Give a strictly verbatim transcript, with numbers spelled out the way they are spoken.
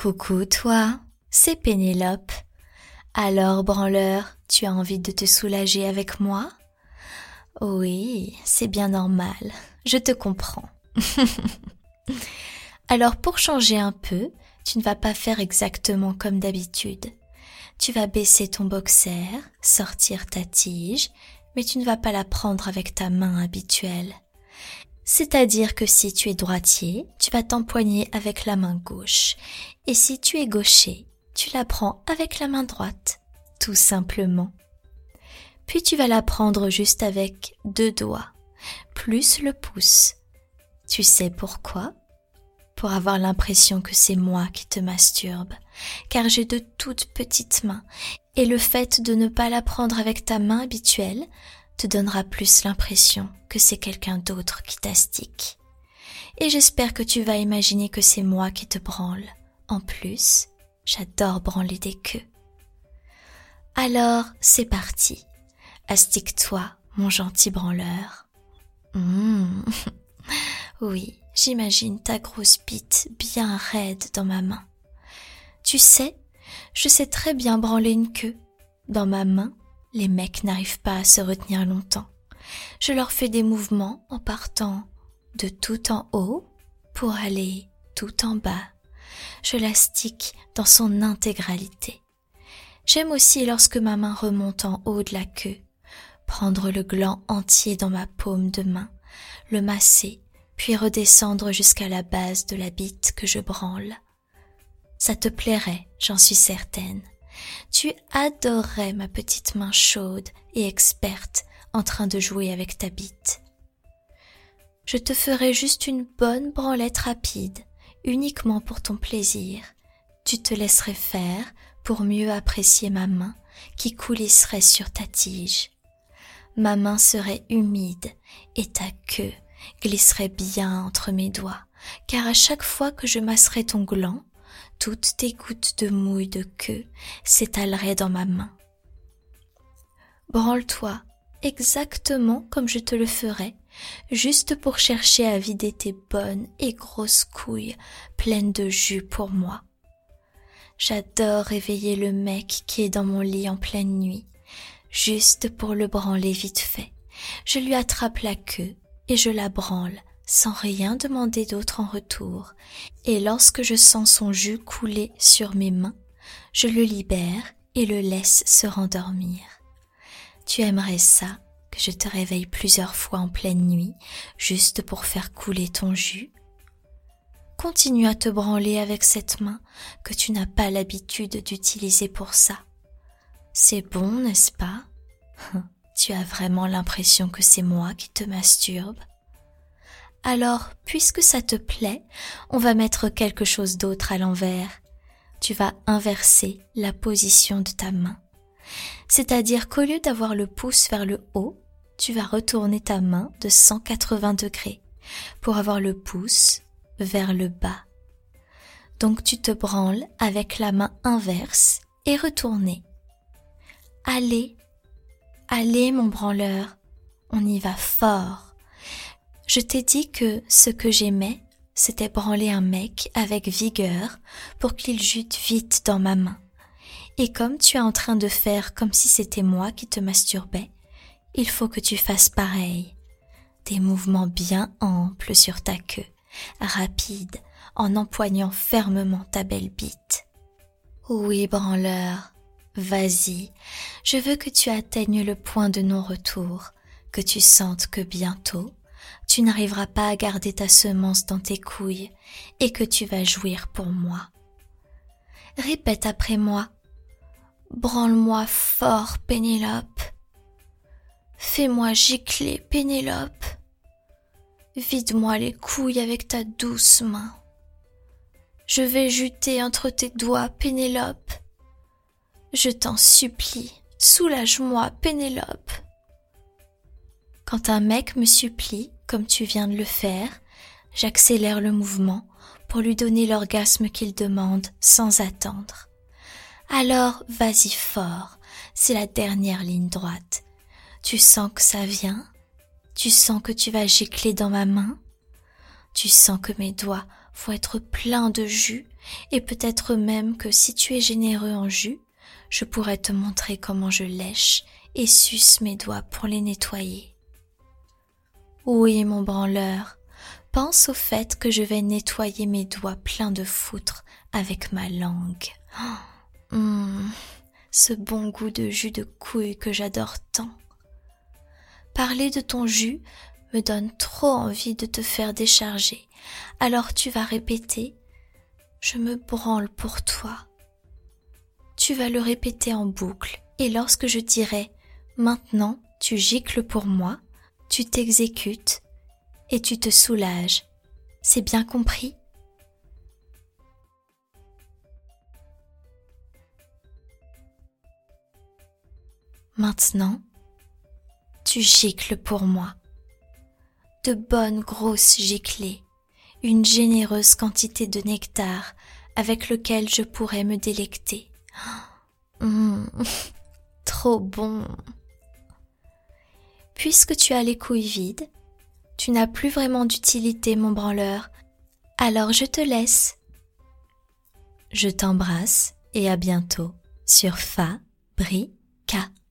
Coucou toi, c'est Pénélope. Alors, branleur, tu as envie de te soulager avec moi? Oui, c'est bien normal, je te comprends. Alors, pour changer un peu, tu ne vas pas faire exactement comme d'habitude. Tu vas baisser ton boxer, sortir ta tige, mais tu ne vas pas la prendre avec ta main habituelle. C'est-à-dire que si tu es droitier, tu vas t'empoigner avec la main gauche. Et si tu es gaucher, tu la prends avec la main droite, tout simplement. Puis tu vas la prendre juste avec deux doigts, plus le pouce. Tu sais pourquoi? Pour avoir l'impression que c'est moi qui te masturbe, car j'ai de toutes petites mains, et le fait de ne pas la prendre avec ta main habituelle te donnera plus l'impression que c'est quelqu'un d'autre qui t'astique. Et j'espère que tu vas imaginer que c'est moi qui te branle. En plus, j'adore branler des queues. Alors, c'est parti. Astique-toi, mon gentil branleur. Mmh. Oui, j'imagine ta grosse bite bien raide dans ma main. Tu sais, je sais très bien branler une queue. Dans ma main, les mecs n'arrivent pas à se retenir longtemps. Je leur fais des mouvements en partant de tout en haut pour aller tout en bas. Je l'astique dans son intégralité. J'aime aussi lorsque ma main remonte en haut de la queue, prendre le gland entier dans ma paume de main, le masser, puis redescendre jusqu'à la base de la bite que je branle. Ça te plairait, j'en suis certaine. Tu adorerais ma petite main chaude et experte en train de jouer avec ta bite. Je te ferai juste une bonne branlette rapide, uniquement pour ton plaisir. Tu te laisserais faire pour mieux apprécier ma main qui coulisserait sur ta tige. Ma main serait humide et ta queue glisserait bien entre mes doigts, car à chaque fois que je masserais ton gland, toutes tes gouttes de mouille de queue s'étaleraient dans ma main. Branle-toi exactement comme je te le ferais, juste pour chercher à vider tes bonnes et grosses couilles pleines de jus pour moi. J'adore réveiller le mec qui est dans mon lit en pleine nuit, juste pour le branler vite fait. Je lui attrape la queue et je la branle sans rien demander d'autre en retour, et lorsque je sens son jus couler sur mes mains, je le libère et le laisse se rendormir. Tu aimerais ça, que je te réveille plusieurs fois en pleine nuit, juste pour faire couler ton jus? Continue à te branler avec cette main que tu n'as pas l'habitude d'utiliser pour ça. C'est bon, n'est-ce pas? Tu as vraiment l'impression que c'est moi qui te masturbe? Alors, puisque ça te plaît, on va mettre quelque chose d'autre à l'envers. Tu vas inverser la position de ta main. C'est-à-dire qu'au lieu d'avoir le pouce vers le haut, tu vas retourner ta main de cent quatre-vingts degrés pour avoir le pouce vers le bas. Donc tu te branles avec la main inverse et retournée. Allez, allez mon branleur, on y va fort. Je t'ai dit que ce que j'aimais, c'était branler un mec avec vigueur pour qu'il jute vite dans ma main. Et comme tu es en train de faire comme si c'était moi qui te masturbais, il faut que tu fasses pareil. Des mouvements bien amples sur ta queue, rapides, en empoignant fermement ta belle bite. Oui, branleur, vas-y, je veux que tu atteignes le point de non-retour, que tu sentes que bientôt, tu n'arriveras pas à garder ta semence dans tes couilles et que tu vas jouir pour moi. Répète après moi. Branle-moi fort, Pénélope. Fais-moi gicler, Pénélope. Vide-moi les couilles avec ta douce main. Je vais juter entre tes doigts, Pénélope. Je t'en supplie, soulage-moi, Pénélope. Quand un mec me supplie, comme tu viens de le faire, j'accélère le mouvement pour lui donner l'orgasme qu'il demande sans attendre. Alors, vas-y fort, c'est la dernière ligne droite. Tu sens que ça vient? Tu sens que tu vas gicler dans ma main? Tu sens que mes doigts vont être pleins de jus, et peut-être même que si tu es généreux en jus, je pourrais te montrer comment je lèche et suce mes doigts pour les nettoyer. Oui, mon branleur, pense au fait que je vais nettoyer mes doigts pleins de foutre avec ma langue. Oh, mmh, ce bon goût de jus de couille que j'adore tant. Parler de ton jus me donne trop envie de te faire décharger, alors tu vas répéter « Je me branle pour toi ». Tu vas le répéter en boucle, et lorsque je dirai « Maintenant, tu gicles pour moi », tu t'exécutes et tu te soulages. C'est bien compris ? Maintenant, tu gicles pour moi. De bonnes grosses giclées, une généreuse quantité de nectar avec lequel je pourrais me délecter. Mmh, trop bon. Puisque tu as les couilles vides, tu n'as plus vraiment d'utilité, mon branleur, alors je te laisse. Je t'embrasse et à bientôt sur Fabrica.